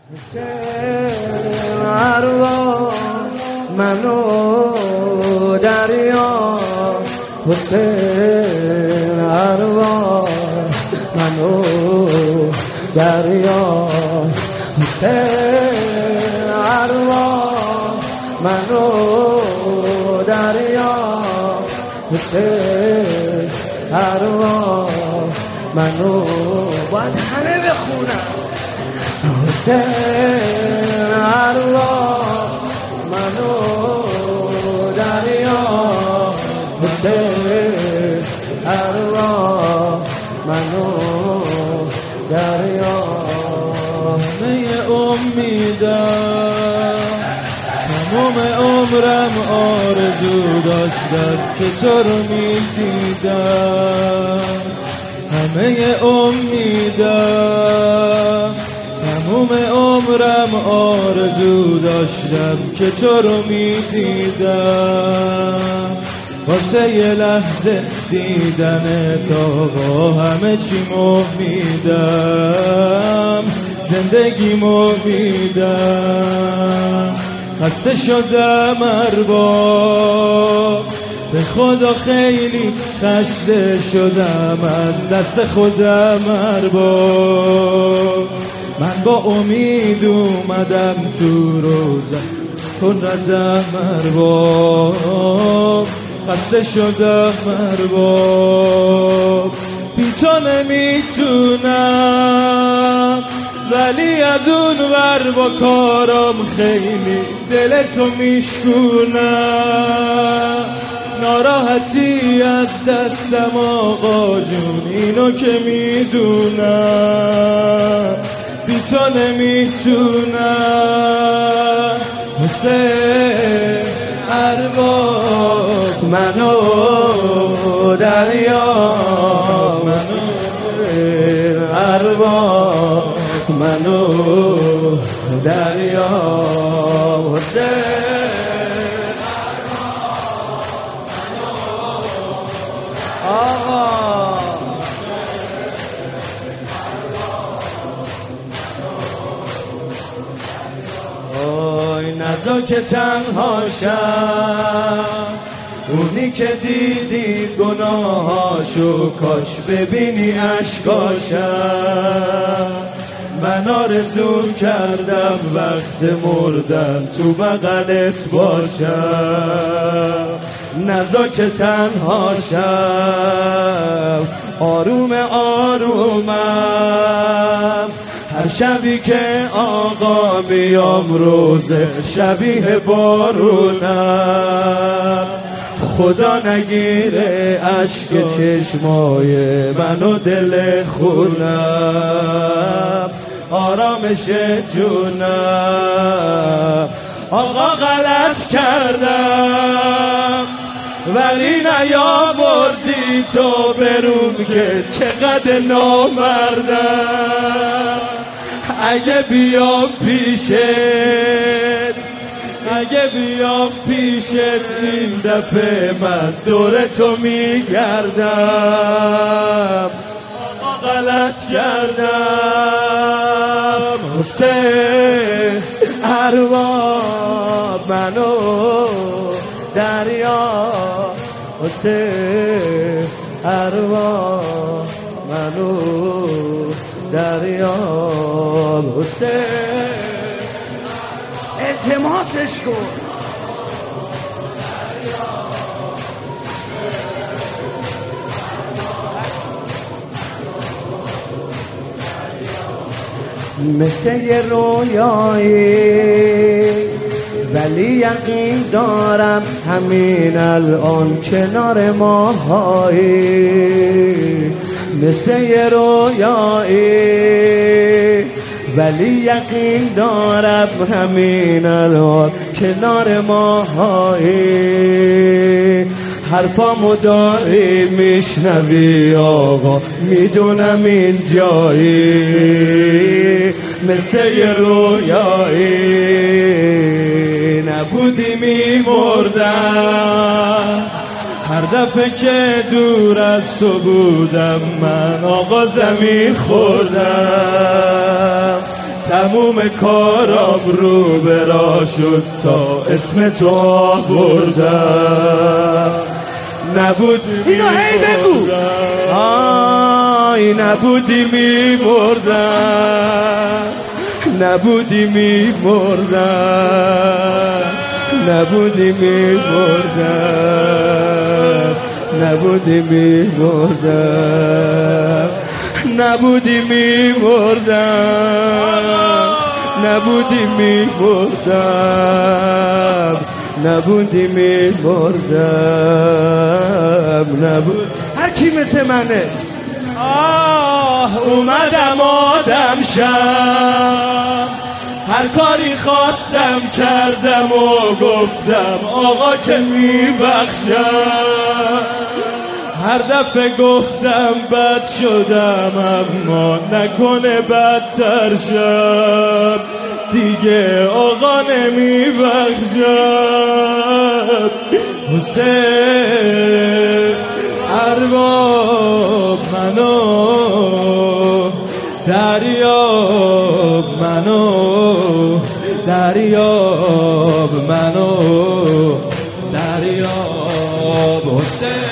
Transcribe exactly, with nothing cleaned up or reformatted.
حسین اروا منو دریا، حسین اروا منو دریا، حسین اروا منو دریا، حسین اروا منو. باید همه بخونم. حسین اروا منو دریا، حسین اروا منو دریا. همه امیدم تمام عمرم آرزو داشتم که تو رو میدیدم. همه امیدم تمام عمرم آرزو داشتم که تو رو میدیدم. واسه یه لحظه دیدن تا با همه چی میدم، زندگیمو میدم. خسته شدم ارباب، به خدا خیلی خسته شدم از دست خودم ارباب. من با امید اومدم تو روزه کن ردم ارباب. خسته شدم ارباب، بی تو نمیتونم، ولی از اون ور با کارم خیلی دل تو میشکونم. ناراحتی از دستم آقا جون اینو که میدونم، بی تو نمیتونم. حسین ارباب منو دریا، منو ارباب منو دریا، حسین آقا. آی نزا که تنها شم، اونی که دیدی گناهاشو کاش ببینی اشکاشم. من آرزو کردم وقت مردن تو بغلت باشم. نزا که تنها شم، آروم آرومم، هر شبی که آقا بیام روزه شبیه بارونم. خدا نگیره اشک چشمای منو دل خونم، آرامش جونم. آقا غلط کردم ولی نیاوردی تو برون که چقدر نامردم. اگه بیام پیشت، اگه بیام پیشت این دفعه من دور تو میگردم. آقا غلط کردم. حسین ارباب منو دریا، حسین ارباب منو دریا، حسین التماسش کن. مثل یه رویایی ولی یقین دارم همین الان کنار ماهایی. مثل یه رویایی ولی یقین دارم همین الان کنار ماهایی. حرفامو داری میشنوی آقا، میدونم این جایی. مثل یه رویایی نبودی میمردم، هر دفعه که دور از تو بودم من آقا زمین خوردم. تموم کارم رو برا شد تا اسم تو آوردم. نبود اینو هی بگو آی نبودی میمردم، نبودی میمردم، نبودی میمردم، نبودی میمردم، نبودی میمردم، نبودی میمردم، نبودی میمردم، نبود. هر کی مثل منه؟ آه اومدم آدم شم، هر کاری خواستم کردم و گفتم آقا که میبخشم. هر دفعه گفتم بد شدم اما نکنه بدتر شم، دیگه آقا نمیبخشم. حسین ارباب منو، دریاب منو، دریاب منو، دریاب حسین.